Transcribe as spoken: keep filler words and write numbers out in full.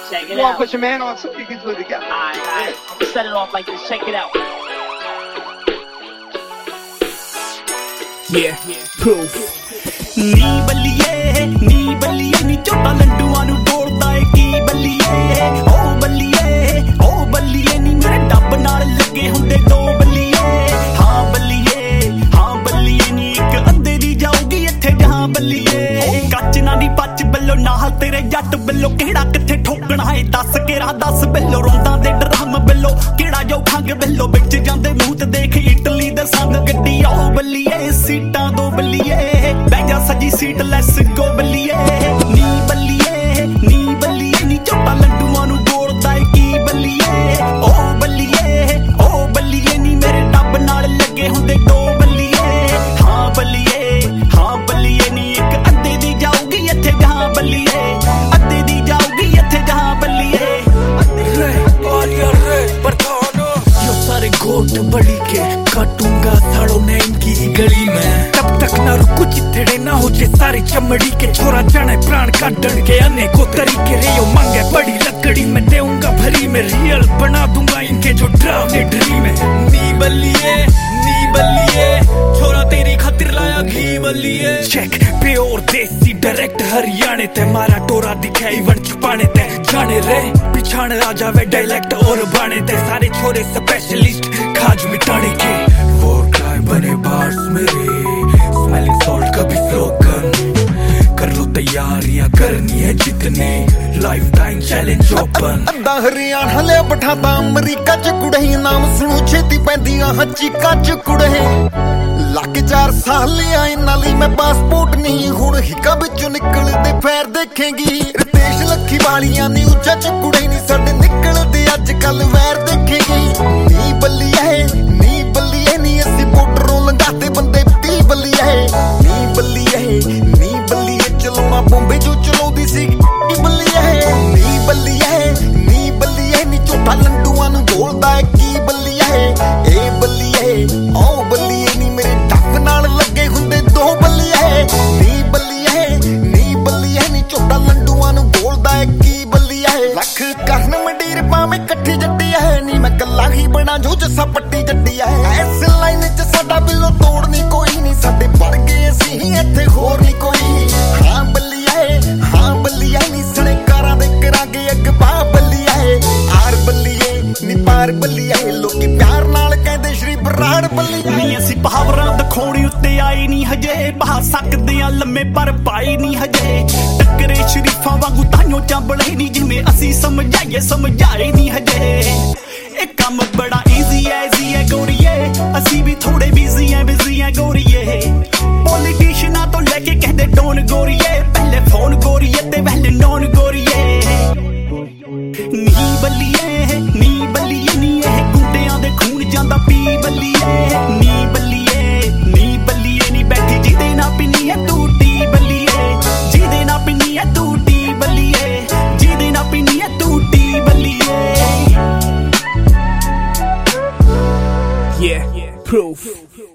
Check it you out. wanna put your man on too? You can do it together. Alright, alright. I'm gonna set it off like this. Check it out. Yeah, proof. नी बल्लिए नी बल्लिए नी झोटा लंडूआं नूं बोलदा ਏ की बल्लिए ओ बल्लिए ओ बल्लिए नी मेरे dub नाल लगे हुंदे दो बल्लिए हां बल्लिए हां बल्लिए नी इक अंधे दी जाऊगी इत्थे जहां बल्लिए ਕੱਚ ना दी पच बल्लो नाल तेरे जट बल्लो किहड़ा कित्थे ठोकना है दस केरा दस बल्लो रोंदा दे ड्रम बल्लो किहड़ा जो खंग बल्लो विच जांदे मूंह ते देख इटली दे संग गड्डी ओ बल्लिए सीटां दो बल्लिए बैजा सजी सीट लेस गो बल्लिए नी बल्लिए नी बल्लिए नी झोटा लंडूआं नूं बोलदा ਏ की बल्लिए ओ बल्लिए ओ बल्लिए नी मेरे डब नाल लगे हुंदे दो बल्लिए हां बल्लिए हां बल्लिए नी इक अद्दे दी जाऊगी इत्थे जहां बल्लिए अद्दे दी जाऊगी इत्थे जहां बल्लिए रे और यार रे बरतानो यो सारे गोट बड़ी के काटूंगा साड़ो नैन की गली में तब तक ना रुकू चिथड़े ना हो जे सारी चमड़ी के छोरा जाने प्राण काटण के अनेकों तरीके रे यो मांगे बड़ी लकड़ी में देऊंगा भरी में रियल बना दूंगा इनके जो ड्रामे ड्रीम में नी बल्लिए नी बल्लिए छोरा तेरी खातिर लाया घी बल्लिए चेक प्योर देसी डायरेक्ट हरियाणे ते मारा टोरा दिखे इवन छुपाने ते जाने रे पिछाड़ आ जावे डायलेक्ट और बाणे ते सारे छोरे स्पेशलिस्ट खाज मिटाने के वो काय बने बार्स मेरे स्मेलिंग सॉल्ट का भी स्लोगन कर लो तैयारियां करनी है जितने लाइफ टाइम चैलेंज ओपन अद्दा हरियाणा ले बिठाता अमरीका च कुड़ही नाम सुनू छेती पैंदियां हचीका च कुड़हे लग चार साल लिया नाली मैं पासपोर्ट नहीं हुण हिका विचों निकलदे फैर देखेंगी रितेश लखी वालियां नी उच्चा च कुड़े नहीं साडे निकलदे अज कल वैर देखेंगी नी बल्लिए नी बल्लिए नी असी बॉर्डरों लंघाते बंदे ती बल्लिए नी बल्लिए नी बल्लिए चलाउणा बॉम्बे जो चलाउंदी सी बल्लिए नी बल्लिए नी बल्लिए नी झोटा लंडूआं नूं बोलदा ਏ की बल्लिए ए बल्लिए ओ बल्लिए नी मेरे डब नाल लगे हुंदे दो बल्लिए नी बल्लिए नी बल्लिए नी झोटा लंडूआं नूं बोलदा ਏ की बल्लिए लख करन मंडीर पावे इकट्ठी जड्डी है नी मैं गल्लां ही बना जो जसा पट्टी जड्डी है इस लाइन च साडा बिलो तोड़नी कोई नहीं साडे बढ़ गए असीं इत्थे होर नहीं कोई हां बल्लिए हां बल्लिए नी सणे कारां दे करांगे अगवा बल्लिए आर बल्लिए नी पार बल्लिए लोकी प्यार नाल कहंदे श्री बराड़ बल्लिए नी असी पावरां दिखाउणी उत्ते आई नहीं हजे बहा सकदे आ लम्मे पर पाई नहीं हजे टक्करे शरीफां वांगू ताइयों चांबले नहीं जिवें असी समझाइए समझाए नहीं हजे ਇਹ ਕੰਮ बड़ा ईजी है ईजी है गोरीए असी भी थोड़े बिजी है बिजी है गोरीए पॉलिटिशियनां तो लेके कहंदे डोन गोरीए पहले फोन गोरीए ते पहले नॉन गोरीए नी बल्लिए नी बल्लिए नी ਇਹ ਗੁੰਡਿਆਂ ਦੇ ਖੂਨ ਜਾਂਦਾ ਪੀ बल्लिए नी बल्लिए नी बल्लिए नी बैठी जिदे ना पिनी है तू टी बल्लिए जिदे ना पिनी है तू टी बल्लिए जिदे ना पिनी है तू टी बल्लिए yeah proof